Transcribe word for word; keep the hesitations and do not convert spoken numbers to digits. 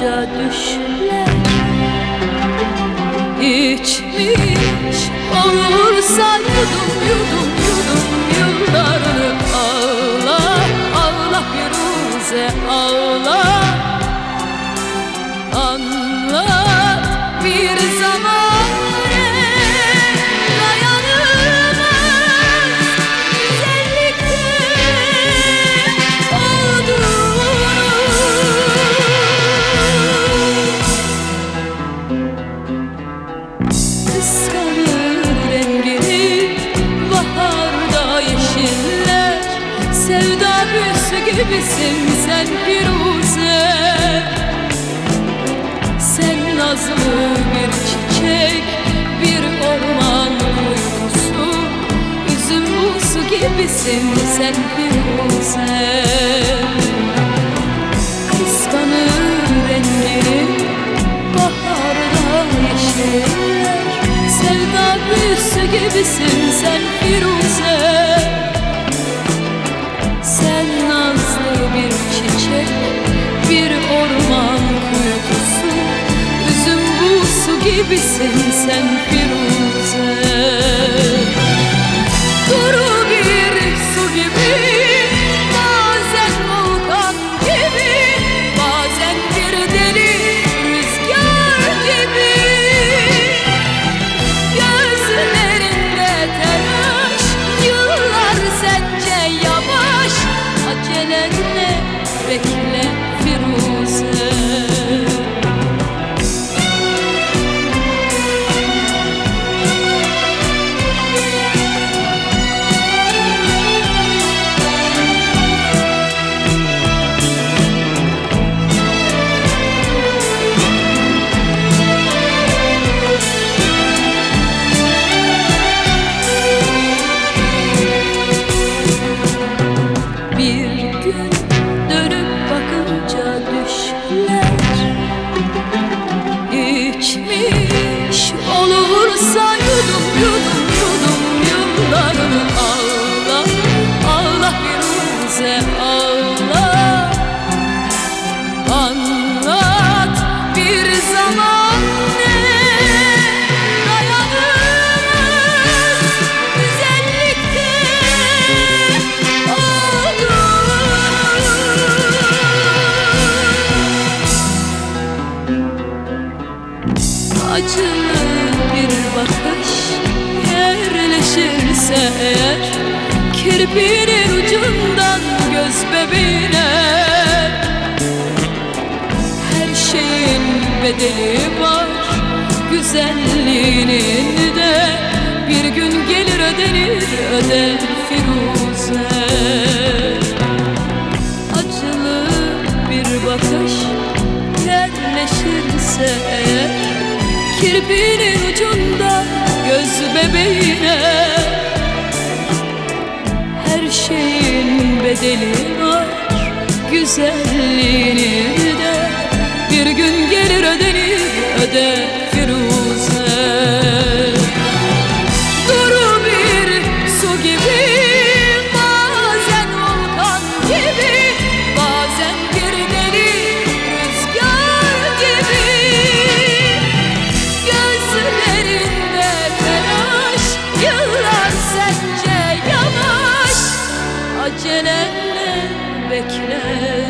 bakınca düşler İçmiş olursa yudum yudum yudum yıllarını ağla ağla Firuze ağla. Anlat bir zaman dayanılmaz güzellikte olduğunu. Kıskanır rengini baharda yeşiller, sevda büyüsü gibisin sen Firuze. Sen nazlı bir çiçek, bir orman uykusu, üzüm buzu gibisin sen Firuze. Kıskanır rengini baharda yeşiller, sevda büyüsü gibisin sen Firuze. Sen nazlı bir çiçek, bir orman kuytusu, üzüm buzu gibisin sen Firuze. Duru bir su gibi, bazen volkan gibi, bazen bir deli rüzgar gibi. Gözlerinde telaş, yıllar sence yavaş, acelenle bekle Firuze. İçmiş olursa yudum yudum yudum yıllarını ağla ağla Firuze ağla. Anlat bir zaman ne dayanılmaz güzellikte olduğunu. Acılı bir bakış yerleşirse eğer, kirpinin ucundan göz bebeğine, her şeyin bedeli var, güzelliğinin de bir gün gelir ödenir öder Firuze. Acılı bir bakış yerleşirse eğer, kirpinin ucunda göz bebeğine, her şeyin bedeli var, güzelliğini de bir gün gelir ödenir öder Firuze. Duru bir su gibi, bazen volkan gibi, bazen bir deli rüzgar gibi. Gözlerinde telaş, yıllar sence yavaş, acelenle bekle